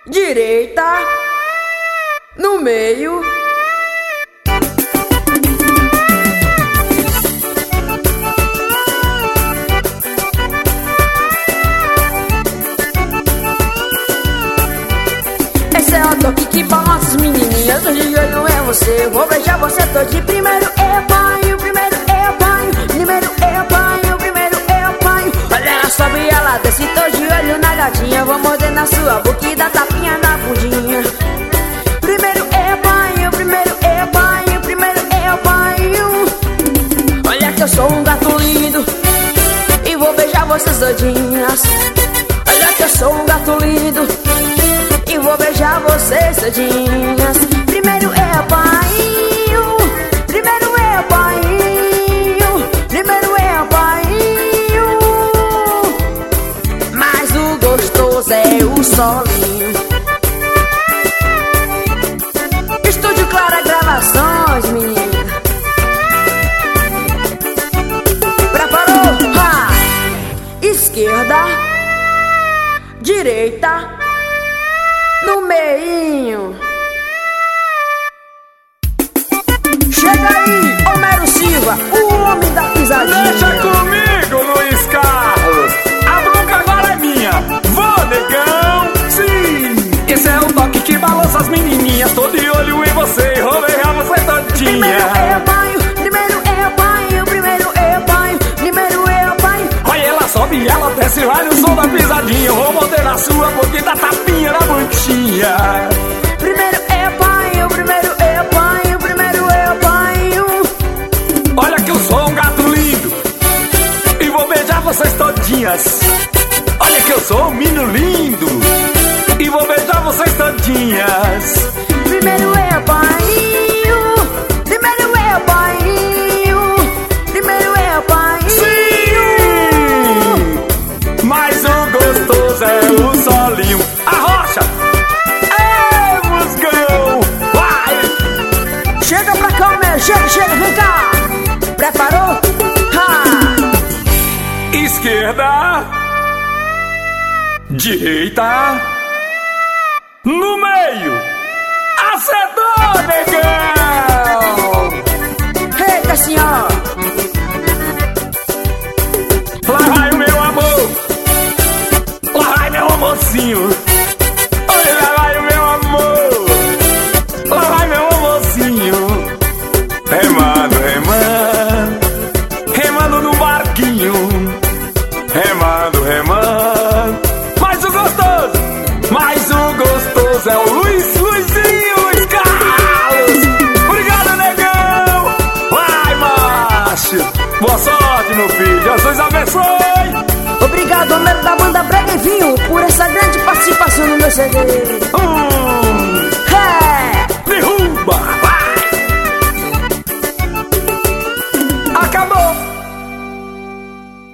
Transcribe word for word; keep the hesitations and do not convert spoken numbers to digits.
direita, no meio. Esse é o toque que balança as menininhas. Tô de olho é você, vou beijar você todo. Primeiro eu apanho, primeiro eu apanho, primeiro eu apanho, primeiro eu apanho. Olha ela sobe e ela desce, tô de olho na gatinha. Vou morder na sua boca e dar tapinha na bundinha. Primeiro eu apanho, primeiro eu apanho, primeiro eu apanho. Olha que eu sou um gato lindo e vou beijar vocês todinhas. Olha que eu sou um gato lindo e vou beijar vocês todinhas. Primeiro eu apanho, primeiro eu apanho, primeiro eu apanho. Mas o gostoso é o solinho. Estúdio Clara Gravações, menina. Preparou? Ha! Esquerda, direita, no meinho. Chega aí, Homero Silva, o homem da pisadinha. Deixa comigo, Luiz Carlos. A bronca agora é minha. Vou, negão. Sim. Esse é o toque que balança as menininhas. Tô de olho em você, vou beijar você todinha. Primeiro eu apanho, primeiro eu apanho, primeiro eu apanho, primeiro eu apanho. Olha ela sobe e ela desce, vai no som da pisadinha. Eu vou morder na sua boca e dar tapinha na bundinha. Primeiro eu apanho, primeiro eu apanho, primeiro eu apanho. Olha que eu sou um gato lindo e vou beijar vocês todinhas. Olha que eu sou um menino lindo e vou beijar vocês todinhas. Primeiro eu apanho, primeiro eu apanho, primeiro eu apanho. Sim! Mas o gostoso é o solinho. Arrocha! Ei, musgão! Vai! Chega pra cá, Homero, chega, chega, vem cá. Preparou? Ha! Esquerda, direita, no meio. Acertou, negão! Eita, senhora! Lá vai o meu amor, lá vai meu amorzinho. Olha, lá vai o meu amor, lá vai meu amorzinho. Remando, remando, remando no barquinho. Remando, remando. Mas o gostoso, mas o gostoso é o Luiz, Luizinho, Luiz Carlos. Obrigado, negão. Vai, macho. Boa sorte, meu filho. Jesus abençoe. Obrigado, Homero da banda Brega e Vinho, por essa grande participação no meu C D.